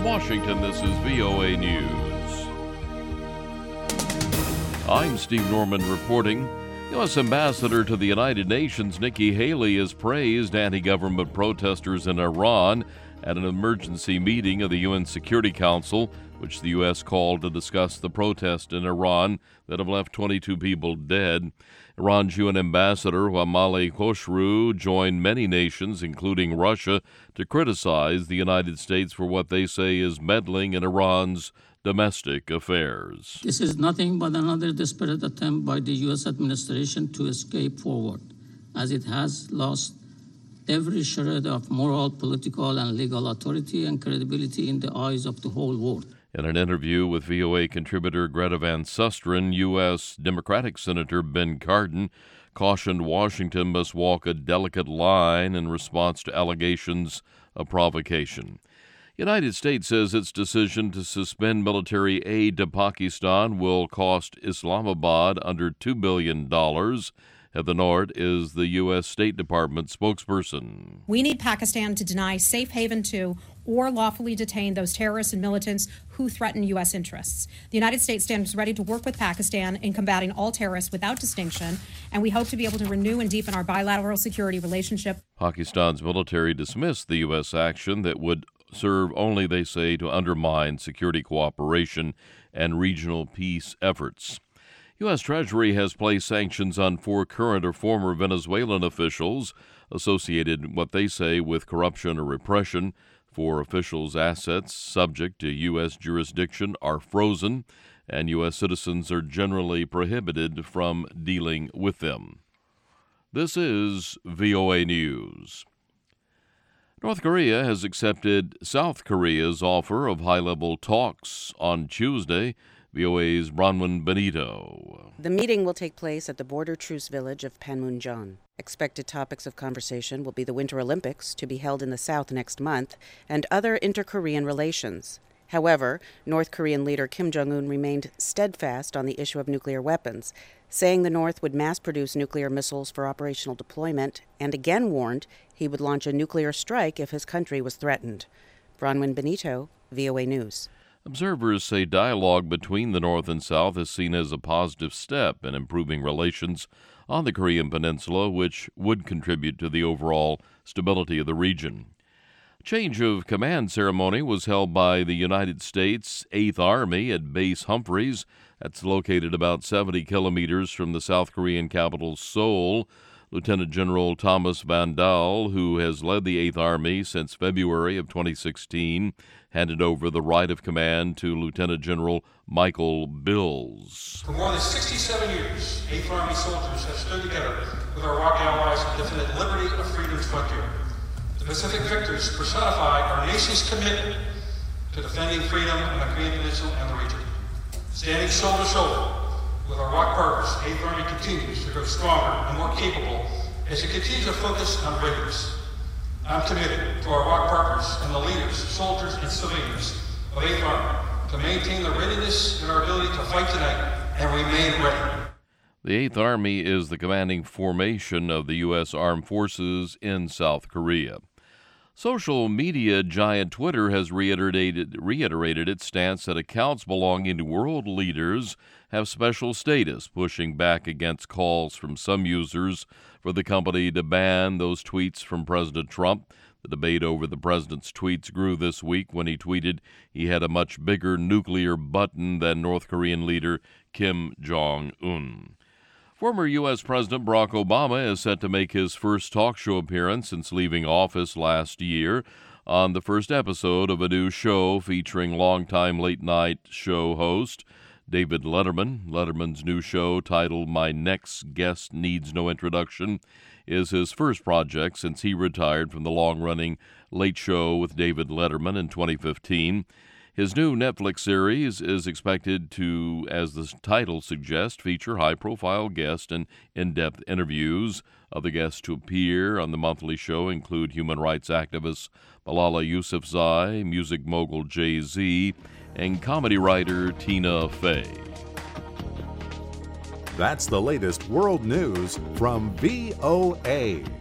From Washington, this is VOA News. I'm Steve Norman reporting. U.S. Ambassador to the United Nations Nikki Haley has praised anti-government protesters in Iran at an emergency meeting of the UN Security Council, which the U.S. called to discuss the protests in Iran that have left 22 people dead. Iran's UN ambassador, Wamali Khoshru, joined many nations, including Russia, to criticize the United States for what they say is meddling in Iran's domestic affairs. This is nothing but another desperate attempt by the U.S. administration to escape forward, as it has lost every shred of moral, political, and legal authority and credibility in the eyes of the whole world. In an interview with VOA contributor Greta Van Susteren, U.S. Democratic Senator Ben Cardin cautioned Washington must walk a delicate line in response to allegations of provocation. The United States says its decision to suspend military aid to Pakistan will cost Islamabad under $2 billion. Heather Nord is the U.S. State Department spokesperson. We need Pakistan to deny safe haven to or lawfully detain those terrorists and militants who threaten U.S. interests. The United States stands ready to work with Pakistan in combating all terrorists without distinction, and we hope to be able to renew and deepen our bilateral security relationship. Pakistan's military dismissed the U.S. action that would serve only, they say, to undermine security cooperation and regional peace efforts. U.S. Treasury has placed sanctions on 4 current or former Venezuelan officials associated, what they say, with corruption or repression. 4 officials' assets subject to U.S. jurisdiction are frozen, and U.S. citizens are generally prohibited from dealing with them. This is VOA News. North Korea has accepted South Korea's offer of high-level talks on Tuesday. VOA's Bronwyn Benito. The meeting will take place at the border truce village of Panmunjom. Expected topics of conversation will be the Winter Olympics, to be held in the South next month, and other inter-Korean relations. However, North Korean leader Kim Jong-un remained steadfast on the issue of nuclear weapons, saying the North would mass-produce nuclear missiles for operational deployment, and again warned he would launch a nuclear strike if his country was threatened. Bronwyn Benito, VOA News. Observers say dialogue between the North and South is seen as a positive step in improving relations on the Korean Peninsula, which would contribute to the overall stability of the region. Change of command ceremony was held by the United States 8th Army at Base Humphreys. That's located about 70 kilometers from the South Korean capital, Seoul. Lieutenant General Thomas Van Dahl, who has led the 8th Army since February of 2016, handed over the right of command to Lieutenant General Michael Bills. For more than 67 years, 8th Army soldiers have stood together with our ROK allies and defended liberty of freedom's frontier. The Pacific Victors personify our nation's commitment to defending freedom on the Korean Peninsula and the region. Standing shoulder to shoulder with our ROK partners, 8th Army continues to grow stronger and more capable as it continues to focus on readiness. I'm committed to our ROK partners and the leaders, soldiers, and civilians of 8th Army to maintain the readiness and our ability to fight tonight and remain ready. The 8th Army is the commanding formation of the U.S. Armed Forces in South Korea. Social media giant Twitter has reiterated its stance that accounts belonging to world leaders have special status, pushing back against calls from some users for the company to ban those tweets from President Trump. The debate over the president's tweets grew this week when he tweeted he had a much bigger nuclear button than North Korean leader Kim Jong-un. Former U.S. President Barack Obama is set to make his first talk show appearance since leaving office last year on the first episode of a new show featuring longtime late-night show host David Letterman. Letterman's new show, titled My Next Guest Needs No Introduction, is his first project since he retired from the long-running Late Show with David Letterman in 2015. His new Netflix series is expected to, as the title suggests, feature high-profile guests and in-depth interviews. Other guests to appear on the monthly show include human rights activist Malala Yousafzai, music mogul Jay-Z, and comedy writer Tina Fey. That's the latest world news from VOA.